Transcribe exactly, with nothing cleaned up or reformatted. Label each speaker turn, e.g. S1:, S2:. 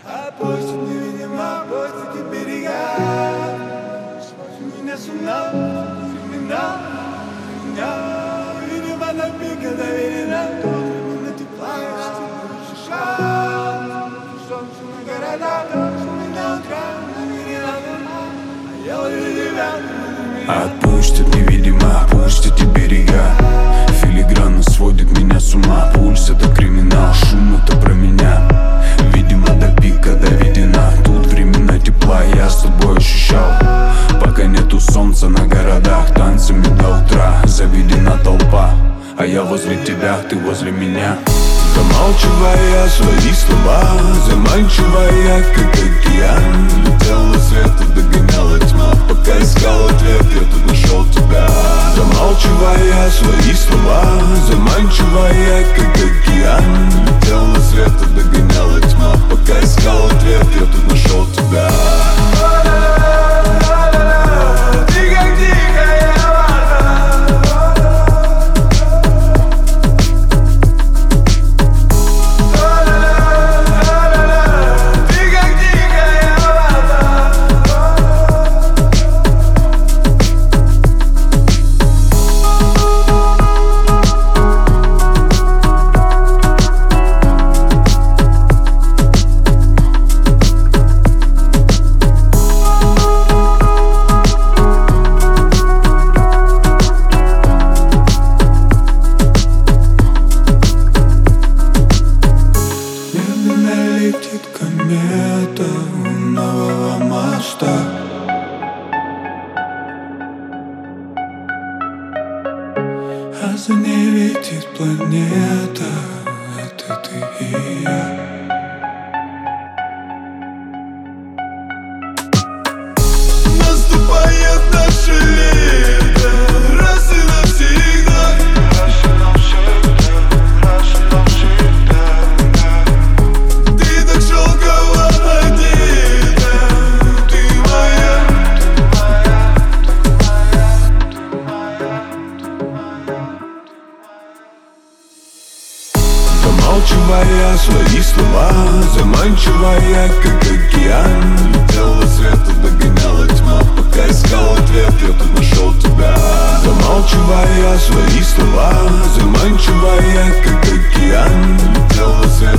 S1: Опустит невидимо, опустит и берега. Сводит меня с ума, времена, меня. Видимо, на пике доверена, тут времена тепла, я степу шишал. Солнце на города, тоже меня утра, наверена луна, а я ловлю тебя.
S2: Отпустит невидимо, опустит и берега. Филигранно сводит меня с ума. Пульс — это криминал, шум — это про меня. Видимо, до пика доведена. Тут времена тепла я с тобой ощущал. Пока нету солнца на городах, танцами до утра заведена толпа. А я возле тебя, ты возле меня. Замалчивая свои слова, заманчивая, как океан. Летела света, догоняла тьма, пока искал ответ, я тут нашел тебя. Замалчивая свои слова, заманчивая, как океан. Летела света, догоняла тьма, пока искал ответ, я тут нашел тебя. Летит комета у нового моста. А за ней летит планета. Это ты и я. Наступает наше лето, раз и навсегда. Замалчивая свои слова, заманчивая, как океан. Летела света, догоняла тьма, пока искал ответ, я тут нашел тебя. Замалчивая свои слова, заманчивая, как океан. Летела света.